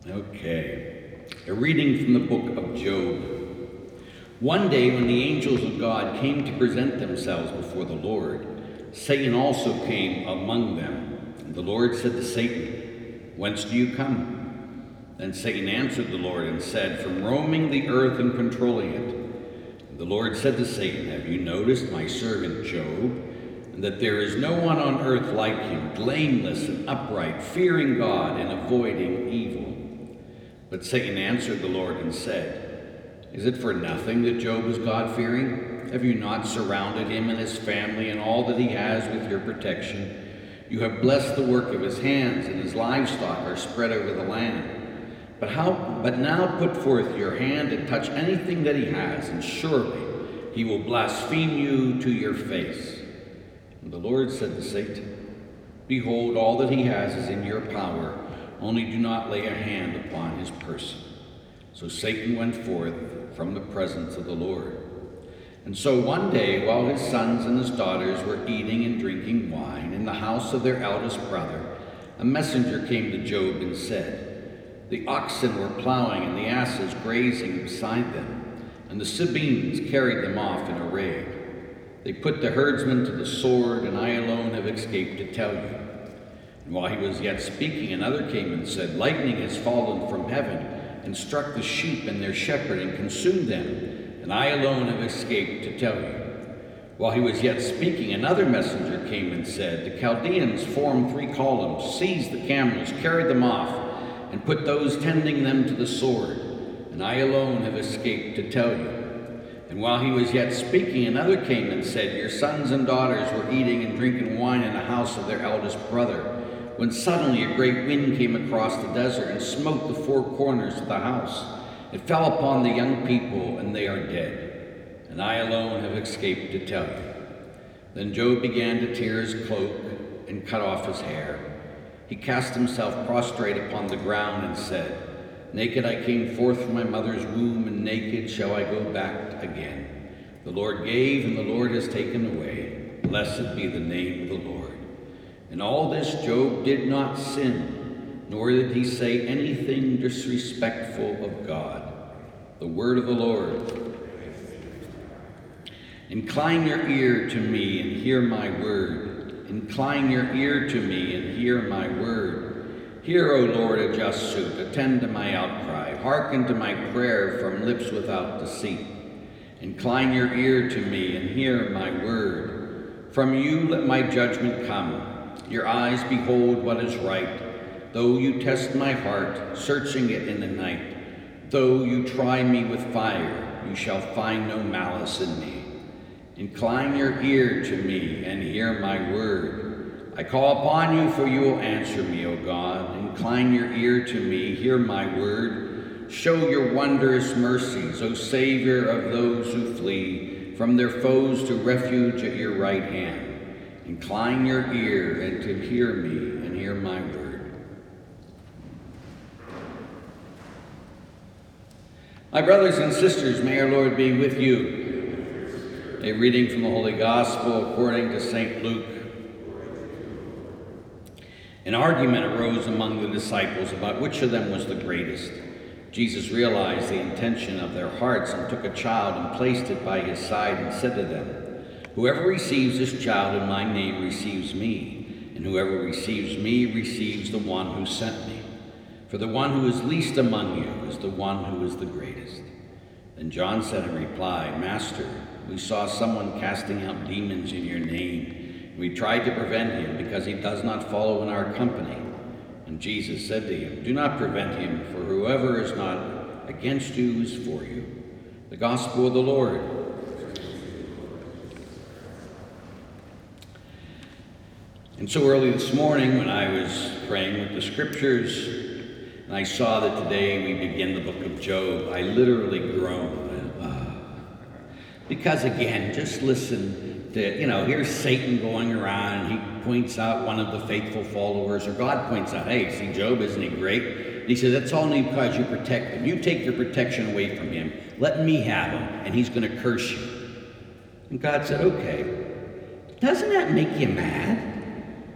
Okay, a reading from the book of Job. One day when the angels of God came to present themselves before the Lord, Satan also came among them. And the Lord said to Satan, "Whence do you come?" Then Satan answered the Lord and said, "From roaming the earth and controlling it." And the Lord said to Satan, "Have you noticed my servant Job, and that there is no one on earth like him, blameless and upright, fearing God and avoiding evil?" But Satan answered the Lord and said, "Is it for nothing that Job is God-fearing? Have you not surrounded him and his family and all that he has with your protection? You have blessed the work of his hands, and his livestock are spread over the land. But now put forth your hand and touch anything that he has, and surely he will blaspheme you to your face." And the Lord said to Satan, "Behold, all that he has is in your power, only do not lay a hand upon his person." So Satan went forth from the presence of the Lord. And so one day, while his sons and his daughters were eating and drinking wine in the house of their eldest brother, a messenger came to Job and said, "The oxen were plowing and the asses grazing beside them, and the Sabeans carried them off in a raid. They put the herdsmen to the sword, and I alone have escaped to tell you." And while he was yet speaking, another came and said, "Lightning has fallen from heaven and struck the sheep and their shepherd and consumed them, and I alone have escaped to tell you." While he was yet speaking, another messenger came and said, "The Chaldeans formed 3 columns, seized the camels, carried them off, and put those tending them to the sword, and I alone have escaped to tell you." And while he was yet speaking, another came and said, "Your sons and daughters were eating and drinking wine in the house of their eldest brother, when suddenly a great wind came across the desert and smote the 4 corners of the house. It fell upon the young people, and they are dead. And I alone have escaped to tell you." Then Job began to tear his cloak and cut off his hair. He cast himself prostrate upon the ground and said, "Naked I came forth from my mother's womb, and naked shall I go back again. The Lord gave, and the Lord has taken away. Blessed be the name of the Lord." In all this Job did not sin, nor did he say anything disrespectful of God. The word of the Lord. Incline your ear to me and hear my word. Incline your ear to me and hear my word. Hear, O Lord, a just suit. Attend to my outcry. Hearken to my prayer from lips without deceit. Incline your ear to me and hear my word. From you let my judgment come. Your eyes behold what is right. Though you test my heart, searching it in the night, though you try me with fire, you shall find no malice in me. Incline your ear to me and hear my word. I call upon you, for you will answer me, O God. Incline your ear to me, hear my word. Show your wondrous mercies, O Savior of those who flee from their foes to refuge at your right hand. Incline your ear and to hear me and hear my word. My brothers and sisters, may our Lord be with you. A reading from the Holy Gospel according to St. Luke. An argument arose among the disciples about which of them was the greatest. Jesus realized the intention of their hearts and took a child and placed it by his side and said to them, "Whoever receives this child in my name receives me, and whoever receives me receives the one who sent me. For the one who is least among you is the one who is the greatest." Then John said in reply, "Master, we saw someone casting out demons in your name. We tried to prevent him because he does not follow in our company." And Jesus said to him, "Do not prevent him, for whoever is not against you is for you." The Gospel of the Lord. And so early this morning, when I was praying with the scriptures, and I saw that today we begin the book of Job, I literally groaned. Because again, just listen to, here's Satan going around, and he points out one of the faithful followers, or God points out, "Hey, see Job, isn't he great?" And he says, "That's only because you protect him. You take your protection away from him. Let me have him, and he's going to curse you." And God said, "Okay, doesn't that make you mad?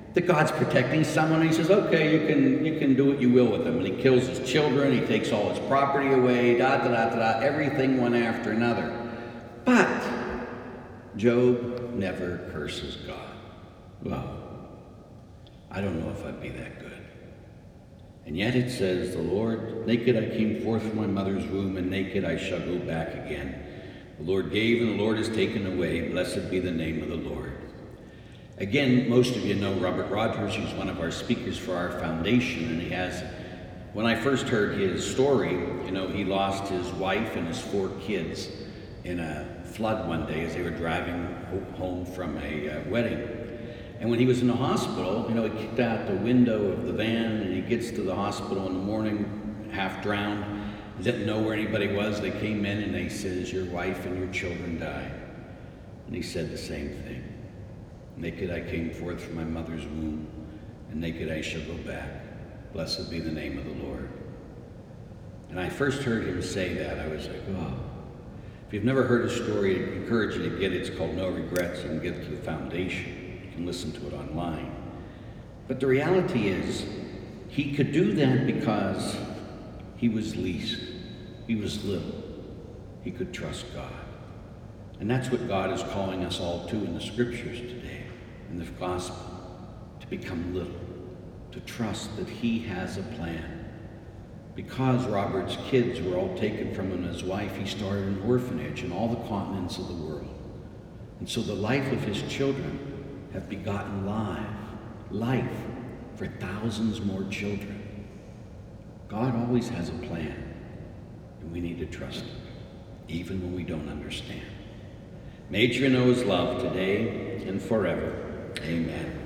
that God's protecting someone, and he says, okay, you can do what you will with them. And he kills his children, he takes all his property away, everything one after another. But Job never curses God. Well, I don't know if I'd be that good. And yet it says, the Lord, naked I came forth from my mother's womb, and naked I shall go back again. The Lord gave, and the Lord has taken away. Blessed be the name of the Lord. Again, most of you know Robert Rogers. He's one of our speakers for our foundation, and when I first heard his story, he lost his wife and his 4 kids in a flood one day as they were driving home from a wedding. And when he was in the hospital, he kicked out the window of the van, and he gets to the hospital in the morning, half drowned. He didn't know where anybody was. They came in and they says, your wife and your children died. And he said the same thing. Naked I came forth from my mother's womb, and naked I shall go back. Blessed be the name of the Lord. And I first heard him say that, I was like, oh. If you've never heard a story, I encourage you to get it. It's called No Regrets. You can get it to the foundation. You can listen to it online. But the reality is, he could do that because he was least. He was little. He could trust God. And that's what God is calling us all to in the scriptures today, in the gospel, to become little, to trust that he has a plan. Because Robert's kids were all taken from him and his wife, he started an orphanage in all the continents of the world. And so the life of his children have begotten life for thousands more children. God always has a plan, and we need to trust him, even when we don't understand. May you know his love today and forever. Amen.